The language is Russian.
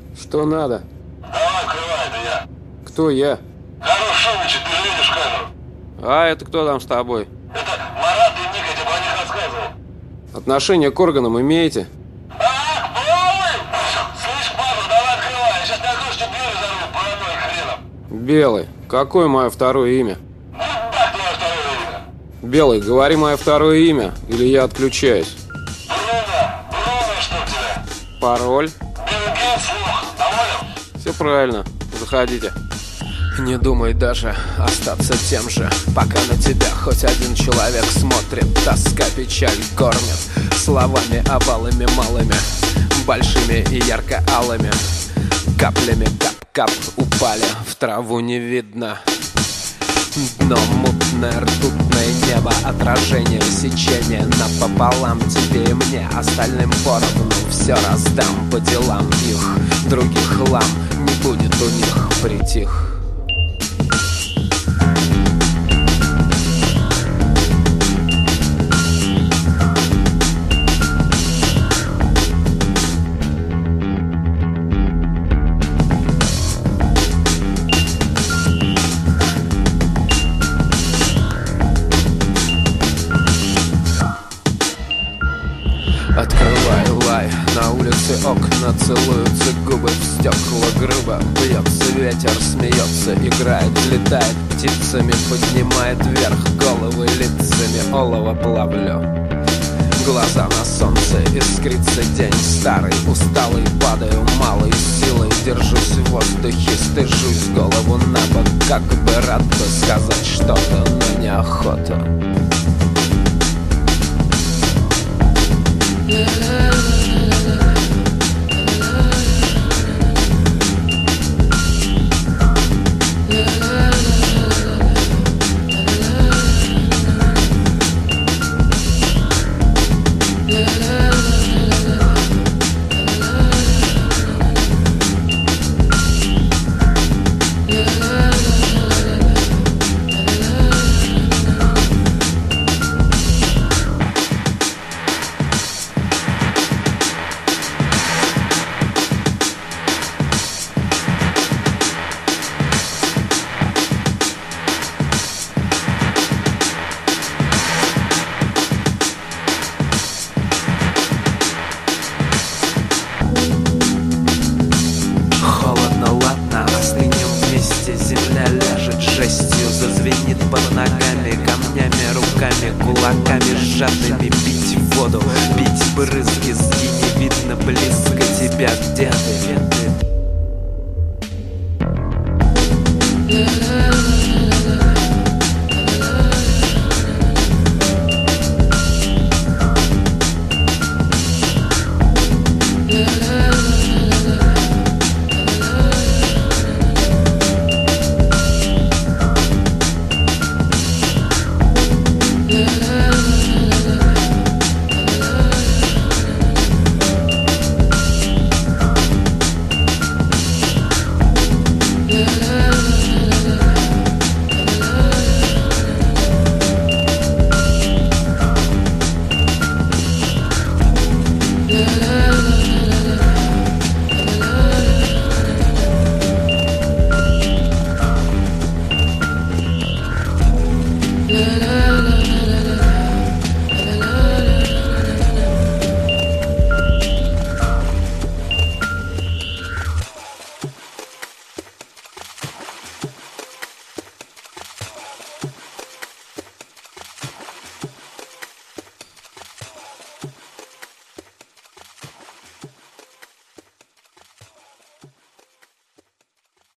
Что надо? Давай, открывай, это я. Кто я? Карл Шумичев, ты же видишь камеру? А это кто там с тобой? Это Марат и Ник, я тебе про них рассказывал. Отношение к органам имеете? А, Белый! Слышь, папа, давай открывай, я сейчас накрою, что дверь взорву, параноик хреном. Белый, какое мое второе имя? Ну, да, твое второе имя. Белый, говори мое второе имя, или я отключаюсь. Бруно, чтоб тебя. Пароль? Билл Гейтс, лох, доволен? Все правильно, заходите. Не думай даже остаться тем же, пока на тебя хоть один человек смотрит. Тоска, печаль кормит словами овалами малыми, большими и ярко-алыми. Каплями кап-кап упали в траву, не видно. Дно мутное, ртутное небо, отражение, сечение напополам. Тебе и мне, остальным поровну, все раздам по делам их. Других лам не будет у них, притих. Открывай лай, на улице окна целуются губы в стекла грубо. Бьется ветер, смеется, играет, летает птицами, поднимает вверх головы лицами. Олово плавлю, глаза на солнце, искрится день старый. Усталый падаю, малой силой держусь в воздухе, стыжусь, голову на бок, как бы рад бы сказать что-то, но неохота. Земля ляжет жестью, зазвенит под ногами, камнями, руками, кулаками сжатыми. Пить воду, пить брызги, не видно близко тебя, где ты?